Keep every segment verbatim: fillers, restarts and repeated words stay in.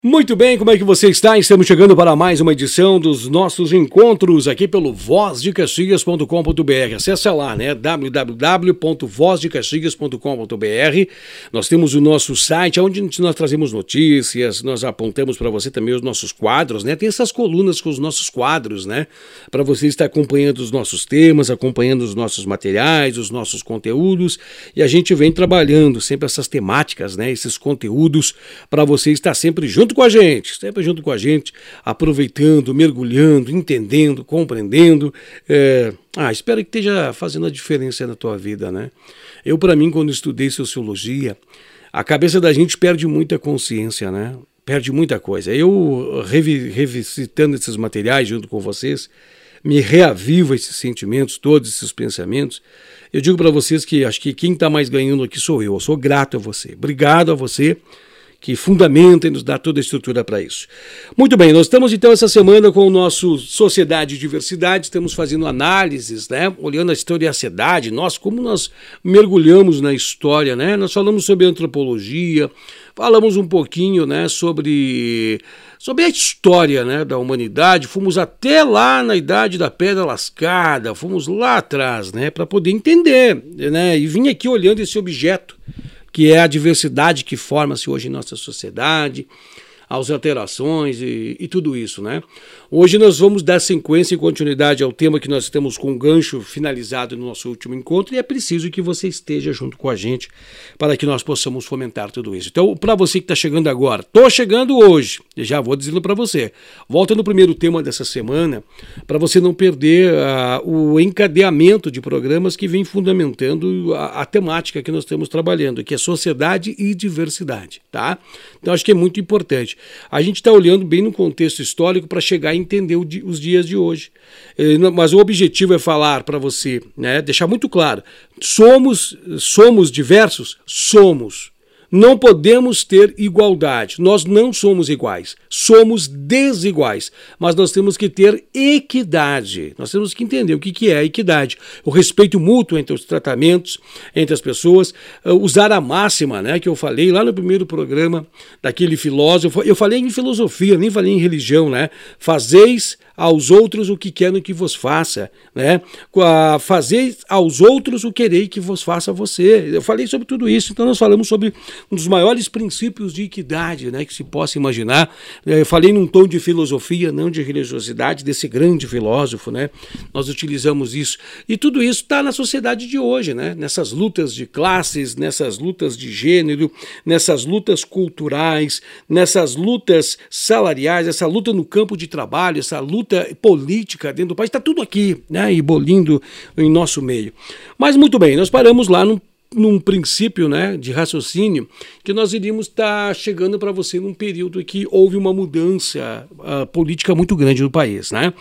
Muito bem, como é que você está? Estamos chegando para mais uma edição dos nossos encontros aqui pelo voz de caxias ponto com ponto b r. Acesse lá, né? w w w ponto voz de caxias ponto com ponto b r. Nós temos o nosso site, onde nós trazemos notícias, nós apontamos para você também os nossos quadros, né? Tem essas colunas com os nossos quadros, né? Para você estar acompanhando os nossos temas, acompanhando os nossos materiais, os nossos conteúdos. E a gente vem trabalhando sempre essas temáticas, né? Esses conteúdos para você estar sempre junto com a gente, sempre junto com a gente, aproveitando, mergulhando, entendendo, compreendendo. É... Ah, espero que esteja fazendo a diferença na tua vida, né? Eu, para mim, quando estudei sociologia, a cabeça da gente perde muita consciência, né? Perde muita coisa. Eu, revi- revisitando esses materiais junto com vocês, me reavivo esses sentimentos, todos esses pensamentos. Eu digo para vocês que acho que quem está mais ganhando aqui sou eu. Eu sou grato a você. Obrigado a você que fundamenta e nos dá toda a estrutura para isso. Muito bem, nós estamos então essa semana com o nosso Sociedade e Diversidade, estamos fazendo análises, né, olhando a historicidade, nós, como nós mergulhamos na história, né, nós falamos sobre antropologia, falamos um pouquinho, né, sobre, sobre a história, né, da humanidade, fomos até lá na Idade da Pedra Lascada, fomos lá atrás, né, para poder entender, né, e vim aqui olhando esse objeto, que é a diversidade que forma-se hoje em nossa sociedade, as alterações e, e tudo isso, né? Hoje nós vamos dar sequência e continuidade ao tema que nós temos com o gancho finalizado no nosso último encontro, e é preciso que você esteja junto com a gente para que nós possamos fomentar tudo isso. Então, para você que está chegando agora, estou chegando hoje, já vou dizendo para você, volta no primeiro tema dessa semana, para você não perder uh, o encadeamento de programas que vem fundamentando a, a temática que nós estamos trabalhando, que é sociedade e diversidade, tá? Então, acho que é muito importante. A gente está olhando bem no contexto histórico para chegar a entender o di- os dias de hoje. Eh, não, mas o objetivo é falar para você, né, deixar muito claro, somos, somos diversos? Somos. Não podemos ter igualdade, nós não somos iguais, somos desiguais, mas nós temos que ter equidade, nós temos que entender o que, que é a equidade, o respeito mútuo entre os tratamentos, entre as pessoas, uh, usar a máxima, né, que eu falei lá no primeiro programa daquele filósofo, eu falei em filosofia, nem falei em religião, né, fazeis aos outros o que querem que vos faça, né, uh, fazeis aos outros o querei que vos faça a você, eu falei sobre tudo isso, então nós falamos sobre um dos maiores princípios de equidade, né, que se possa imaginar. Eu falei num tom de filosofia, não de religiosidade, desse grande filósofo, né? Nós utilizamos isso. E tudo isso está na sociedade de hoje, né? Nessas lutas de classes, nessas lutas de gênero, nessas lutas culturais, nessas lutas salariais, essa luta no campo de trabalho, essa luta política dentro do país, está tudo aqui, né? E bolindo em nosso meio. Mas muito bem, nós paramos lá num num princípio, né, de raciocínio, que nós iríamos estar tá chegando para você num período que houve uma mudança uh, política muito grande no país, né?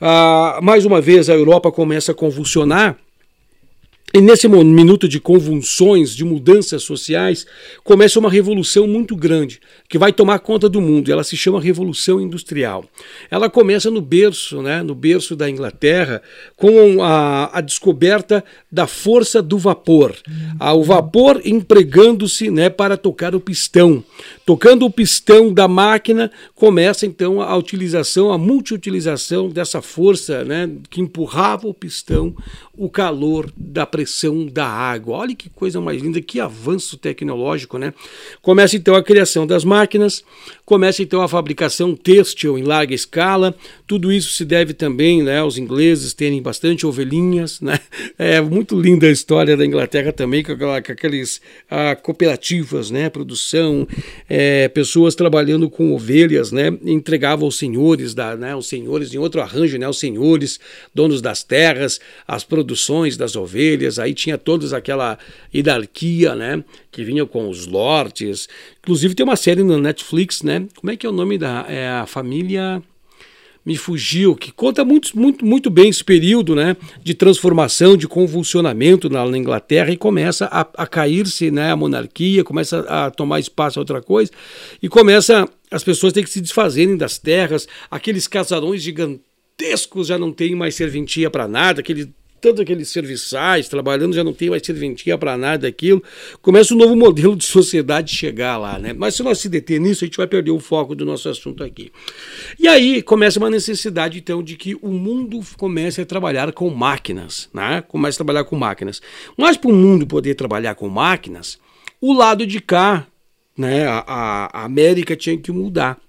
Uh, mais uma vez a Europa começa a convulsionar, e nesse minuto de convulsões, de mudanças sociais, começa uma revolução muito grande, que vai tomar conta do mundo. Ela se chama Revolução Industrial. Ela começa no berço, né, no berço da Inglaterra, com a, a descoberta da força do vapor. Ah, o vapor empregando-se, né, para tocar o pistão. Tocando o pistão da máquina, começa então a utilização, a multiutilização dessa força, né, que empurrava o pistão, o calor da pressão da água. Olha que coisa mais linda, que avanço tecnológico, né? Começa então a criação das máquinas, começa então a fabricação têxtil em larga escala. Tudo isso se deve também, né, aos ingleses terem bastante ovelhinhas, né? É muito linda a história da Inglaterra também, com, aquela, com aqueles ah, cooperativas, né, produção, é, pessoas trabalhando com ovelhas, né, entregavam aos senhores, da, né, os senhores em outro arranjo, né, os senhores, donos das terras, as produções das ovelhas, aí tinha toda aquela hierarquia, né, que vinha com os lords. Inclusive tem uma série no Netflix, né, como é que é o nome da, é a família... me fugiu, que conta muito, muito, muito bem esse período, né, de transformação, de convulsionamento na, na Inglaterra, e começa a, a cair-se, né, a monarquia, começa a tomar espaço a outra coisa, e começa as pessoas têm que se desfazerem das terras, aqueles casarões gigantescos já não têm mais serventia para nada, aquele tanto aqueles serviçais trabalhando, já não tem mais serventia para nada daquilo. Começa um novo modelo de sociedade chegar lá, né? Mas se nós se deter nisso, a gente vai perder o foco do nosso assunto aqui. E aí começa uma necessidade, então, de que o mundo comece a trabalhar com máquinas, né? Comece a trabalhar com máquinas. Mas para o mundo poder trabalhar com máquinas, o lado de cá, né, a, a América tinha que mudar.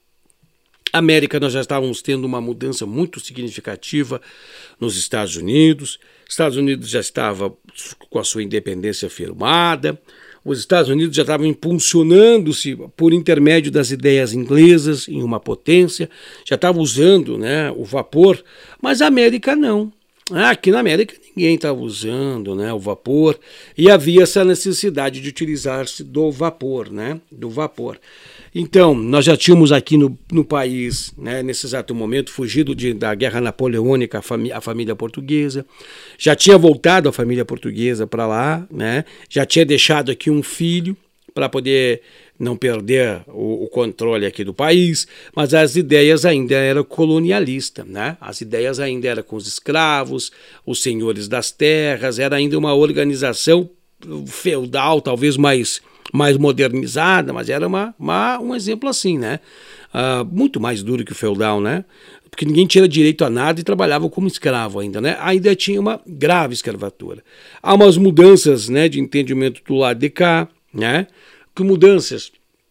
A América, nós já estávamos tendo uma mudança muito significativa nos Estados Unidos. Estados Unidos já estava com a sua independência firmada. Os Estados Unidos já estavam impulsionando-se por intermédio das ideias inglesas em uma potência, já estava usando, né, o vapor, mas a América não. Aqui na América ninguém estava usando, né, o vapor, e havia essa necessidade de utilizar-se do vapor, né, do vapor. Então, nós já tínhamos aqui no, no país, né, nesse exato momento, fugido de, da Guerra Napoleônica a, famí a família portuguesa, já tinha voltado a família portuguesa para lá, né, já tinha deixado aqui um filho para poder não perder o, o controle aqui do país, mas as ideias ainda eram colonialistas, né? As ideias ainda eram com os escravos, os senhores das terras, era ainda uma organização feudal, talvez mais, mais modernizada, mas era uma, uma, um exemplo assim, né? Uh, muito mais duro que o feudal, né? Porque ninguém tinha direito a nada e trabalhava como escravo ainda, né? Ainda tinha uma grave escravatura. Há umas mudanças, né, de entendimento do lado de cá, né? Que mudanças?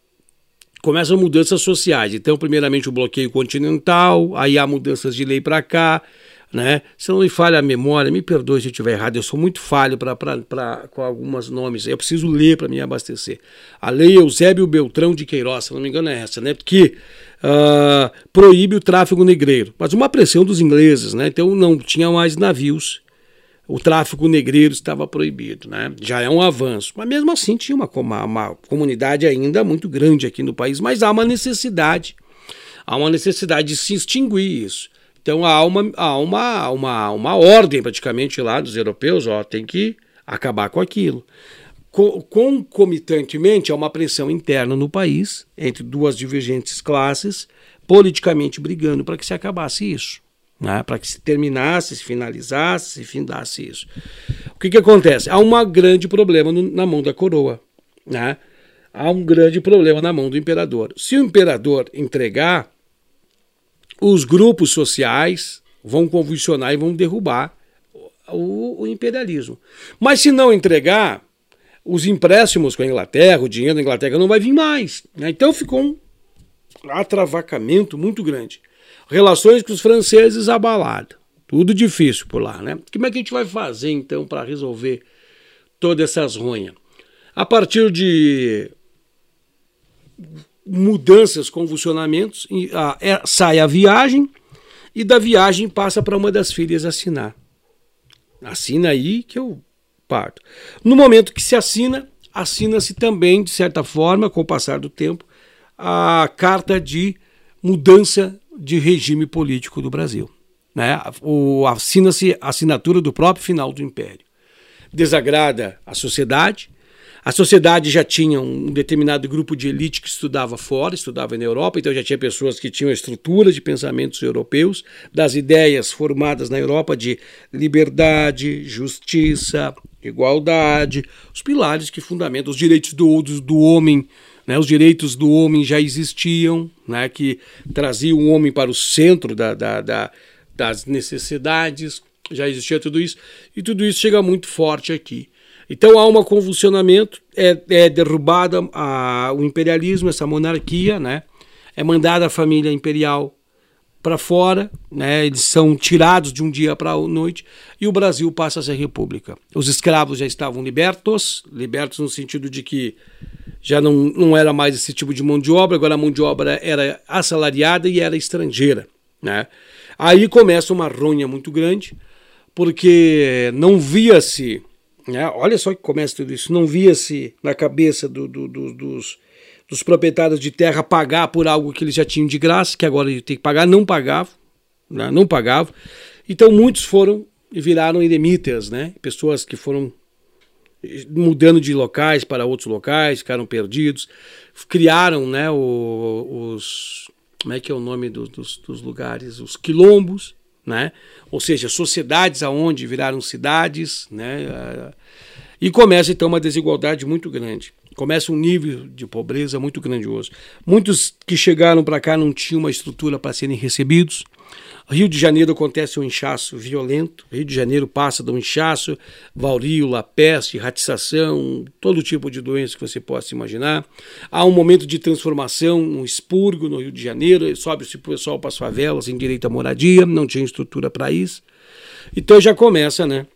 Começam mudanças sociais. Então, primeiramente, o bloqueio continental, aí há mudanças de lei para cá, né? Se não me falha a memória, me perdoe se eu estiver errado, eu sou muito falho pra, pra, pra, com alguns nomes, eu preciso ler para me abastecer. A lei Eusébio Beltrão de Queiroz, se não me engano é essa, né? Que uh, proíbe o tráfego negreiro, mas uma pressão dos ingleses, né? Então não tinha mais navios, o tráfico negreiro estava proibido, né? Já é um avanço, mas mesmo assim tinha uma, uma, uma comunidade ainda muito grande aqui no país, mas há uma necessidade, há uma necessidade de se extinguir isso. Então há uma, há uma, uma, uma ordem praticamente lá dos europeus, ó, tem que acabar com aquilo. Co concomitantemente há uma pressão interna no país, entre duas divergentes classes, politicamente brigando para que se acabasse isso. Né, para que se terminasse, se finalizasse, se findasse isso. O que, que acontece? Há um grande problema no, na mão da coroa. Né? Há um grande problema na mão do imperador. Se o imperador entregar, os grupos sociais vão convulsionar e vão derrubar o, o imperialismo. Mas se não entregar, os empréstimos com a Inglaterra, o dinheiro da Inglaterra não vai vir mais. Né? Então ficou um atravacamento muito grande. Relações com os franceses abaladas. Tudo difícil por lá, né? Como é que a gente vai fazer, então, para resolver todas essas ronhas? A partir de mudanças, convulsionamentos, a, é, sai a viagem e da viagem passa para uma das filhas assinar. Assina aí que eu parto. No momento que se assina, assina-se também, de certa forma, com o passar do tempo, a carta de mudança de regime político do Brasil. Né? Assina-se a assinatura do próprio final do Império. Desagrada a sociedade. A sociedade já tinha um determinado grupo de elite que estudava fora, estudava na Europa, então já tinha pessoas que tinham estrutura de pensamentos europeus, das ideias formadas na Europa de liberdade, justiça, igualdade, os pilares que fundamentam os direitos do, do, do homem. Né, os direitos do homem já existiam, né, que traziam o homem para o centro da, da, da, das necessidades, já existia tudo isso, e tudo isso chega muito forte aqui. Então há um convulsionamento, é, é derrubada a, o imperialismo, essa monarquia, né, é mandada a família imperial para fora, né, eles são tirados de um dia para a noite, e o Brasil passa a ser república. Os escravos já estavam libertos, libertos no sentido de que já não, não era mais esse tipo de mão de obra, agora a mão de obra era assalariada e era estrangeira. Né? Aí começa uma ronha muito grande, porque não via-se, né? Olha só que começa tudo isso, não via-se na cabeça do, do, do, dos, dos proprietários de terra pagar por algo que eles já tinham de graça, que agora tem que pagar, não pagavam, né? não pagavam. Então muitos foram e viraram eremitas, né? Pessoas que foram mudando de locais para outros locais, ficaram perdidos, criaram, né, o, os, como é que é o nome do, dos, dos lugares, os quilombos, né? Ou seja, sociedades aonde viraram cidades, né? E começa então uma desigualdade muito grande. Começa um nível de pobreza muito grandioso. Muitos que chegaram para cá não tinham uma estrutura para serem recebidos. Rio de Janeiro acontece um inchaço violento. Rio de Janeiro passa de um inchaço, varíola, peste, ratização, todo tipo de doença que você possa imaginar. Há um momento de transformação, um expurgo no Rio de Janeiro, sobe-se o pessoal para as favelas, sem direito à moradia, não tinha estrutura para isso. Então já começa, né,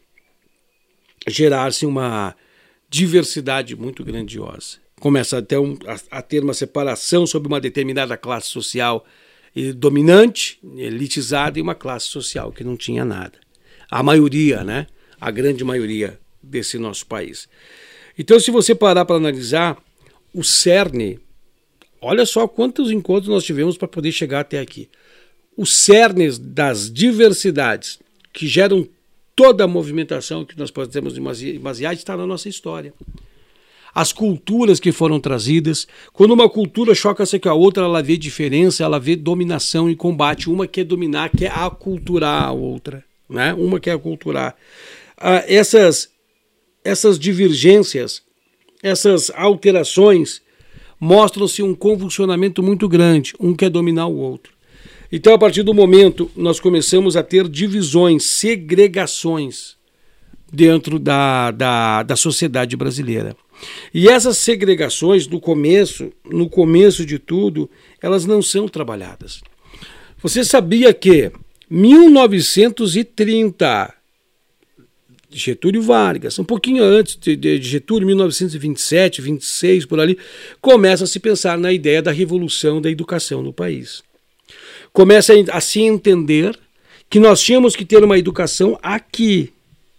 a gerar-se uma diversidade muito grandiosa. Começa até um, a, a ter uma separação sobre uma determinada classe social dominante, elitizada, e uma classe social que não tinha nada. A maioria, né? A grande maioria desse nosso país. Então, se você parar para analisar o cerne, olha só quantos encontros nós tivemos para poder chegar até aqui. Os cernes das diversidades que geram toda a movimentação que nós podemos basear está na nossa história. As culturas que foram trazidas, quando uma cultura choca-se com a outra, ela vê diferença, ela vê dominação e combate. Uma quer dominar, quer aculturar a outra, né? Uma quer aculturar. Ah, essas, essas divergências, essas alterações mostram-se um convulsionamento muito grande. Um quer dominar o outro. Então, a partir do momento, nós começamos a ter divisões, segregações dentro da, da, da sociedade brasileira. E essas segregações, no começo, no começo de tudo, elas não são trabalhadas. Você sabia que mil novecentos e trinta, Getúlio Vargas, um pouquinho antes de Getúlio, mil novecentos e vinte e sete, vinte e seis, por ali, começa a se pensar na ideia da revolução da educação no país. Começa a se entender que nós tínhamos que ter uma educação aqui,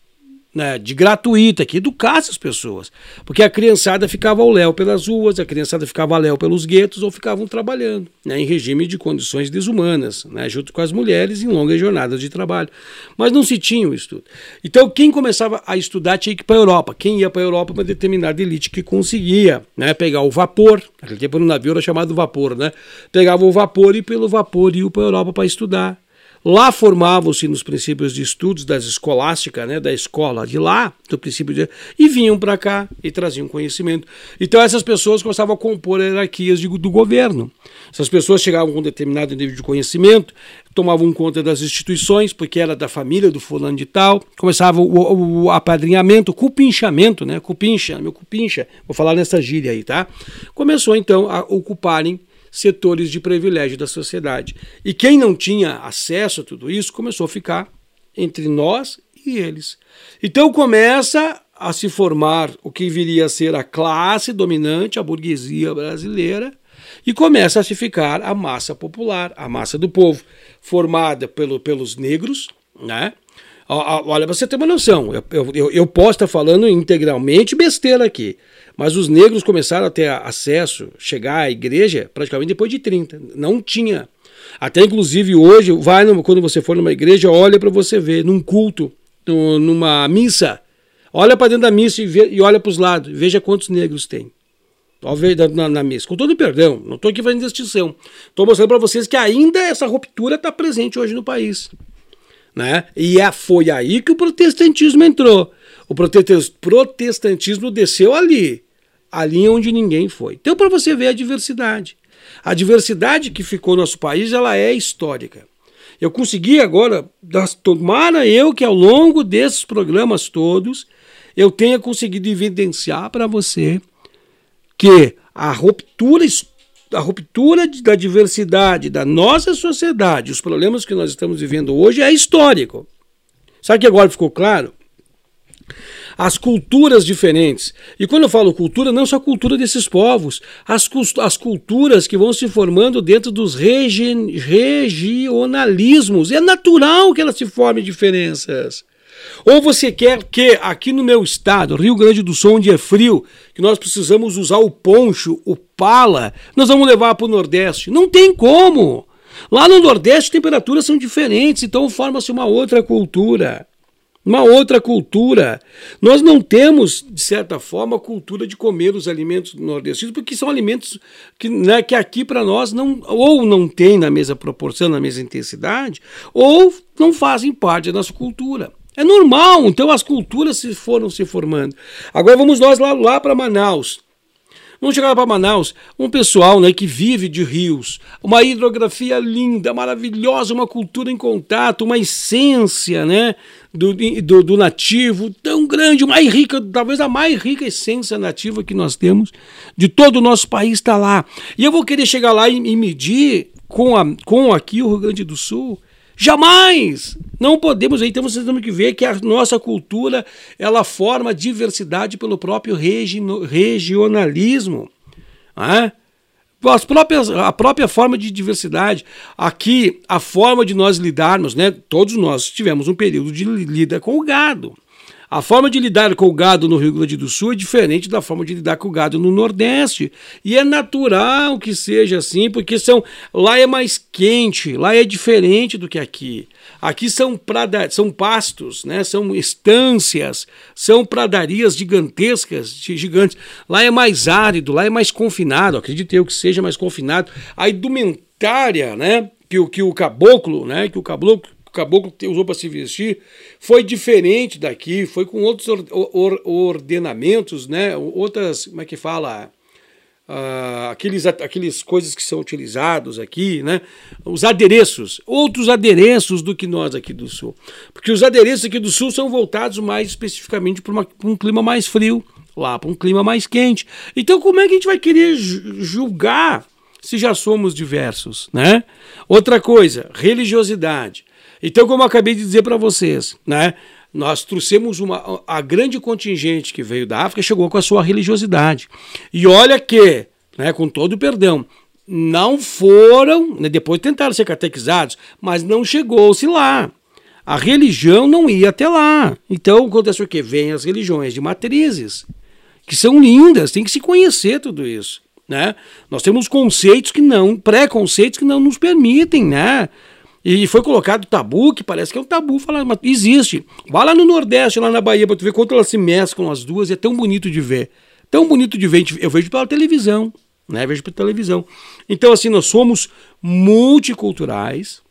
né, de gratuita, que educasse as pessoas, porque a criançada ficava ao léu pelas ruas, a criançada ficava ao léu pelos guetos ou ficavam trabalhando, né, em regime de condições desumanas, né, junto com as mulheres em longas jornadas de trabalho, mas não se tinha o estudo. Então quem começava a estudar tinha que ir para a Europa, quem ia para a Europa uma determinada elite que conseguia, né, pegar o vapor, naquele tempo no navio era chamado vapor, né, pegava o vapor e pelo vapor ia para a Europa para estudar. Lá formavam-se nos princípios de estudos das escolásticas, né, da escola de lá, do princípio de... e vinham para cá e traziam conhecimento. Então essas pessoas começavam a compor hierarquias de, do governo. Essas pessoas chegavam com um determinado nível de conhecimento, tomavam conta das instituições, porque era da família do fulano de tal, começava o, o, o apadrinhamento, o cupinchamento, né, cupincha, meu cupincha, vou falar nessa gíria aí, tá? Começou então a ocuparem setores de privilégio da sociedade. E quem não tinha acesso a tudo isso começou a ficar entre nós e eles. Então começa a se formar o que viria a ser a classe dominante, a burguesia brasileira, e começa a se ficar a massa popular, a massa do povo, formada pelo, pelos negros, né? Olha, você tem uma noção, eu, eu, eu posso estar falando integralmente besteira aqui, mas os negros começaram a ter acesso, chegar à igreja praticamente depois de trinta, não tinha. Até inclusive hoje, vai no, quando você for numa igreja, olha para você ver, num culto, no, numa missa, olha para dentro da missa e, vê, e olha para os lados, veja quantos negros tem. Na, na missa, com todo perdão, não estou aqui fazendo distinção, estou mostrando para vocês que ainda essa ruptura está presente hoje no país. Né? E é, foi aí que o protestantismo entrou. O protestantismo desceu ali, ali onde ninguém foi. Então, para você ver a diversidade. A diversidade que ficou no nosso país, ela é histórica. Eu consegui agora, tomara eu que ao longo desses programas todos, eu tenha conseguido evidenciar para você que a ruptura histórica, a ruptura da diversidade da nossa sociedade, os problemas que nós estamos vivendo hoje é histórico. Sabe que agora ficou claro? As culturas diferentes. E quando eu falo cultura, não só a cultura desses povos, as, as culturas que vão se formando dentro dos regi, regionalismos. É natural que elas se formem diferenças. Ou você quer que aqui no meu estado, Rio Grande do Sul, onde é frio, que nós precisamos usar o poncho, o pala, nós vamos levar para o Nordeste? Não tem como. Lá no Nordeste as temperaturas são diferentes, então forma-se uma outra cultura. uma outra cultura. Nós não temos, de certa forma, a cultura de comer os alimentos nordestinos, porque são alimentos que, né, que aqui para nós não, ou não tem na mesma proporção, na mesma intensidade, ou não fazem parte da nossa cultura. É normal, então as culturas se foram se formando. Agora vamos nós lá, lá para Manaus. Vamos chegar lá para Manaus, um pessoal, né, que vive de rios, uma hidrografia linda, maravilhosa, uma cultura em contato, uma essência, né, do, do, do nativo tão grande, mais rica, talvez a mais rica essência nativa que nós temos de todo o nosso país está lá. E eu vou querer chegar lá e, e medir com, a, com aqui o Rio Grande do Sul. Jamais! Não podemos, então vocês temos que ver que a nossa cultura, ela forma diversidade pelo próprio regi regionalismo. Né? As próprias, a própria forma de diversidade. Aqui, a forma de nós lidarmos, né? Todos nós tivemos um período de lida com o gado. A forma de lidar com o gado no Rio Grande do Sul é diferente da forma de lidar com o gado no Nordeste. E é natural que seja assim, porque são, lá é mais quente, lá é diferente do que aqui. Aqui são, prada, são pastos, né? São estâncias, são pradarias gigantescas, gigantes. Lá é mais árido, lá é mais confinado, acredito eu que seja mais confinado. A indumentária, né? que, o, que o caboclo, né? que o caboclo o caboclo usou para se vestir, foi diferente daqui, foi com outros or, or, ordenamentos, né? Outras, como é que fala? Uh, aqueles, aqueles coisas que são utilizados aqui, né? Os adereços, outros adereços do que nós aqui do Sul. Porque os adereços aqui do Sul são voltados mais especificamente para um clima mais frio, lá para um clima mais quente. Então como é que a gente vai querer julgar se já somos diversos, né? Outra coisa, religiosidade. Então, como eu acabei de dizer para vocês, né, nós trouxemos uma, a grande contingente que veio da África, chegou com a sua religiosidade. E olha que, né, com todo o perdão, não foram, né, depois tentaram ser catequizados, mas não chegou-se lá. A religião não ia até lá. Então, acontece o quê? Vêm as religiões de matrizes, que são lindas, tem que se conhecer tudo isso, né? Nós temos conceitos que não, preconceitos que não nos permitem, né? E foi colocado tabu, que parece que é um tabu, falar, mas existe. Vai lá no Nordeste, lá na Bahia, para tu ver quanto elas se mesclam as duas, e é tão bonito de ver. Tão bonito de ver, eu vejo pela televisão, né? Eu vejo pela televisão. Então, assim, nós somos multiculturais,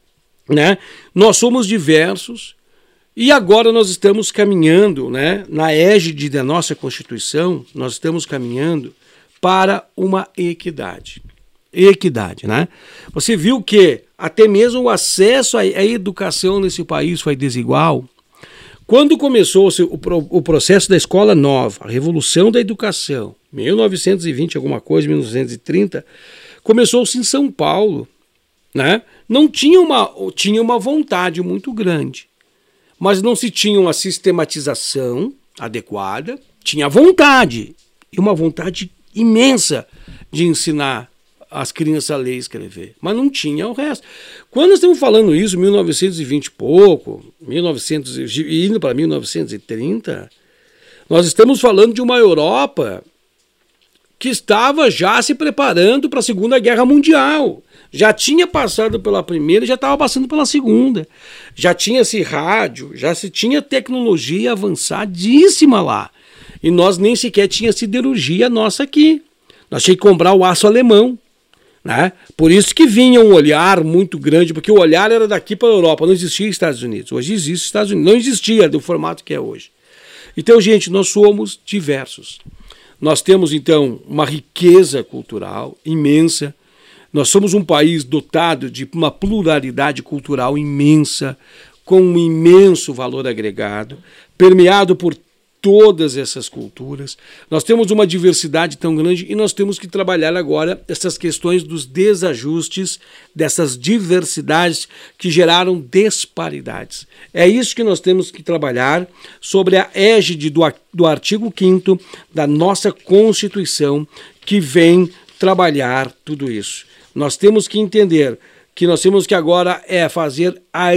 né? Nós somos diversos, e agora nós estamos caminhando, né? Na égide da nossa Constituição, nós estamos caminhando para uma equidade. Equidade, né? Você viu que até mesmo o acesso à educação nesse país foi desigual. Quando começou o processo da escola nova, a revolução da educação, mil novecentos e vinte alguma coisa, mil novecentos e trinta, começou-se em São Paulo, né? Não tinha uma, tinha uma vontade muito grande, mas não se tinha uma sistematização adequada, tinha vontade, e uma vontade imensa de ensinar as crianças a ler e escrever, mas não tinha o resto. Quando nós estamos falando isso, mil novecentos e vinte e pouco, mil e novecentos, indo para mil novecentos e trinta, nós estamos falando de uma Europa que estava já se preparando para a Segunda Guerra Mundial. Já tinha passado pela primeira e já estava passando pela segunda. Já tinha-se rádio, já se tinha tecnologia avançadíssima lá. E nós nem sequer tinha siderurgia nossa aqui. Nós tínhamos que comprar o aço alemão. Né? Por isso que vinha um olhar muito grande, porque o olhar era daqui para a Europa, não existia Estados Unidos. Hoje existe Estados Unidos, não existia do formato que é hoje. Então, gente, nós somos diversos. Nós temos, então, uma riqueza cultural imensa. Nós somos um país dotado de uma pluralidade cultural imensa, com um imenso valor agregado, permeado por todas essas culturas. Nós temos uma diversidade tão grande e nós temos que trabalhar agora essas questões dos desajustes, dessas diversidades que geraram disparidades. É isso que nós temos que trabalhar sobre a égide do, do artigo quinto da nossa Constituição, que vem trabalhar tudo isso. Nós temos que entender que nós temos que agora é fazer a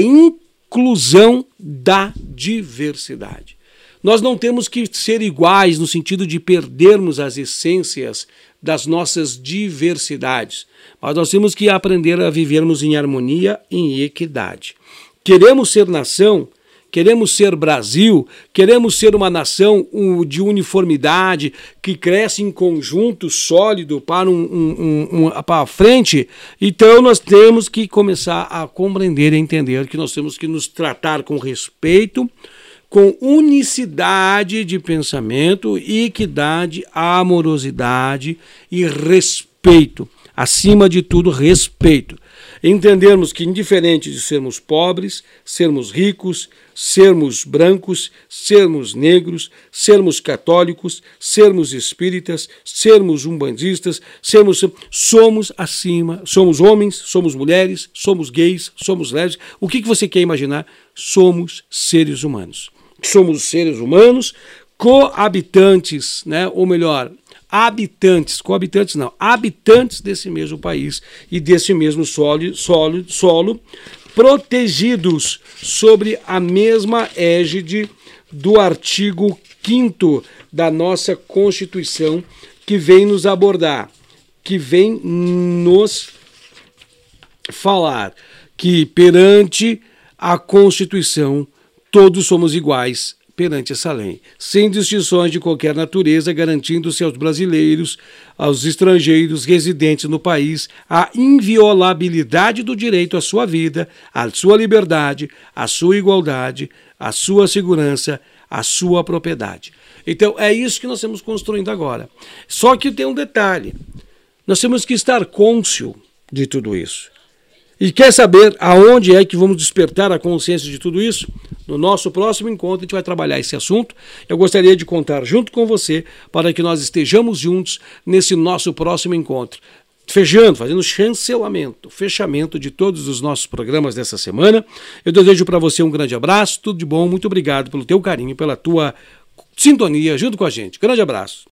inclusão da diversidade. Nós não temos que ser iguais no sentido de perdermos as essências das nossas diversidades, mas nós temos que aprender a vivermos em harmonia e em equidade. Queremos ser nação, queremos ser Brasil, queremos ser uma nação de uniformidade, que cresce em conjunto sólido para, um, um, um, um, para a frente, então nós temos que começar a compreender e entender que nós temos que nos tratar com respeito, com unicidade de pensamento, equidade, amorosidade e respeito. Acima de tudo, respeito. Entendermos que, indiferente de sermos pobres, sermos ricos, sermos brancos, sermos negros, sermos católicos, sermos espíritas, sermos umbandistas, sermos, somos acima, somos homens, somos mulheres, somos gays, somos lésbicas. O que, que você quer imaginar? Somos seres humanos. Somos seres humanos coabitantes, né? Ou melhor, habitantes, coabitantes não, habitantes desse mesmo país e desse mesmo solo, solo, solo protegidos sobre a mesma égide do artigo quinto da nossa Constituição, que vem nos abordar, que vem nos falar que perante a Constituição todos somos iguais perante essa lei, sem distinções de qualquer natureza, garantindo-se aos brasileiros, aos estrangeiros residentes no país, a inviolabilidade do direito à sua vida, à sua liberdade, à sua igualdade, à sua segurança, à sua propriedade. Então, é isso que nós estamos construindo agora. Só que tem um detalhe, nós temos que estar cônscio de tudo isso. E quer saber aonde é que vamos despertar a consciência de tudo isso? No nosso próximo encontro a gente vai trabalhar esse assunto. Eu gostaria de contar junto com você para que nós estejamos juntos nesse nosso próximo encontro. Fechando, fazendo chancelamento, fechamento de todos os nossos programas dessa semana. Eu desejo para você um grande abraço, tudo de bom, muito obrigado pelo teu carinho, pela tua sintonia junto com a gente. Grande abraço.